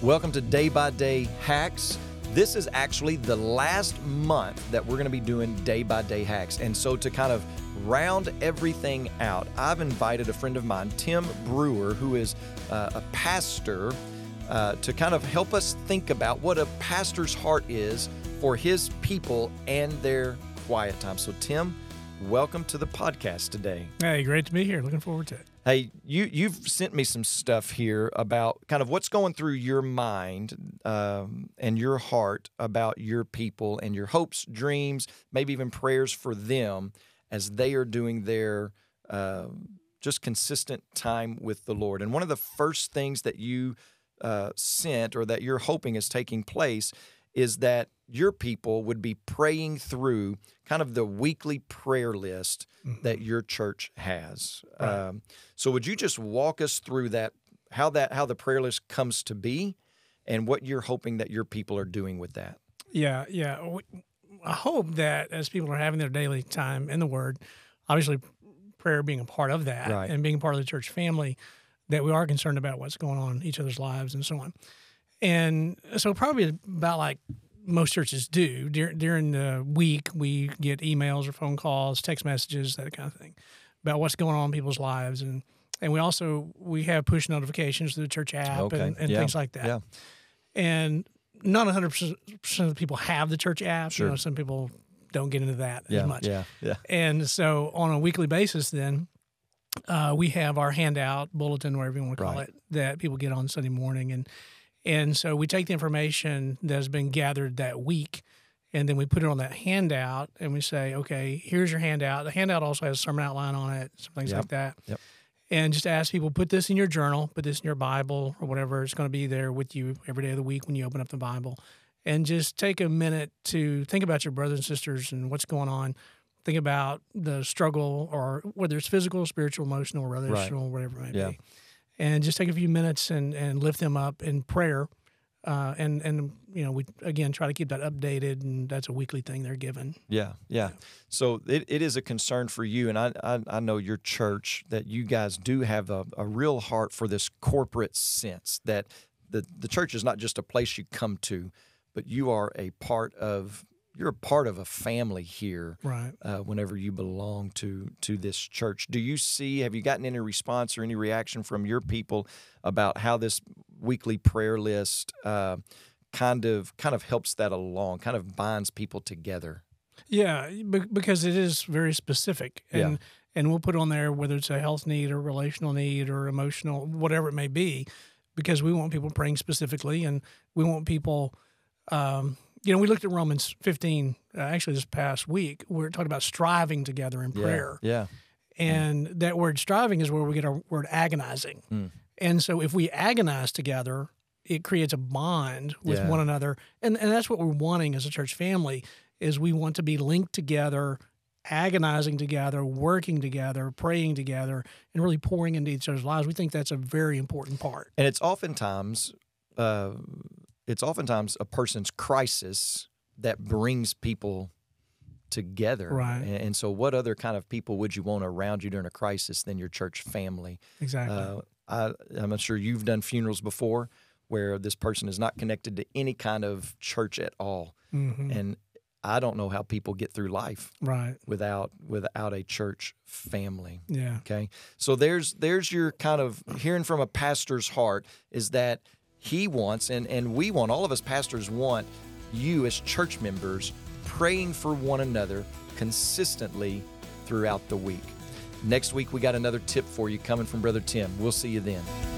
Welcome to Day by Day Hacks. This is actually the last month that we're going to be doing Day by Day Hacks. And so to kind of round everything out, I've invited a friend of mine, Tim Brewer, who is a pastor, to kind of help us think about what a pastor's heart is for his people and their quiet time. So Tim, welcome to the podcast today. Hey, great to be here. Looking forward to it. Hey, you've sent me some stuff here about kind of what's going through your mind and your heart about your people and your hopes, dreams, maybe even prayers for them as they are doing their just consistent time with the Lord. And one of the first things that you sent or that you're hoping is taking place is that your people would be praying through kind of the weekly prayer list that your church has. Right. So would you just walk us through that, how the prayer list comes to be and what you're hoping that your people are doing with that? Yeah. I hope that as people are having their daily time in the Word, obviously prayer being a part of that, Right. and being part of the church family, that we are concerned about what's going on in each other's lives and so on. And so probably about like most churches do, during the week, we get emails or phone calls, text messages, that kind of thing, about what's going on in people's lives. And we have push notifications through the church app and things like that. Yeah. And not 100% of the people have the church app. Sure. You know, some people don't get into that as much. Yeah. And so on a weekly basis then, we have our handout, bulletin, whatever you want to call Right. it, that people get on Sunday morning. And so we take the information that has been gathered that week, and then we put it on that handout, and we say, okay, here's your handout. The handout also has a sermon outline on it, some things like that. Yep. And just ask people, put this in your journal, put this in your Bible or whatever. It's going to be there with you every day of the week when you open up the Bible. And just take a minute to think about your brothers and sisters and what's going on. Think about the struggle, or whether it's physical, spiritual, emotional, relational, whatever it may be. And just take a few minutes and lift them up in prayer. And you know, we, again, try to keep that updated, and that's a weekly thing they're given. Yeah. So it is a concern for you, and I know your church, that you guys do have a real heart for this corporate sense, that the church is not just a place you come to, but you're a part of a family here. Right. Whenever you belong to this church. Have you gotten any response or any reaction from your people about how this weekly prayer list kind of helps that along, kind of binds people together? Yeah, because it is very specific. And we'll put on there whether it's a health need or relational need or emotional, whatever it may be, because we want people praying specifically, and we want people we looked at Romans 15, actually this past week. We're talking about striving together in prayer. Yeah. And that word striving is where we get our word agonizing. And so if we agonize together, it creates a bond with one another. And that's what we're wanting as a church family, is we want to be linked together, agonizing together, working together, praying together, and really pouring into each other's lives. We think that's a very important part. And it's oftentimes a person's crisis that brings people together. Right. And so what other kind of people would you want around you during a crisis than your church family? Exactly. I'm sure you've done funerals before where this person is not connected to any kind of church at all. Mm-hmm. And I don't know how people get through life without a church family. Yeah. Okay. So there's your kind of hearing from a pastor's heart, is that he wants, and we want, all of us pastors want you as church members praying for one another consistently throughout the week. Next week, we got another tip for you coming from Brother Tim. We'll see you then.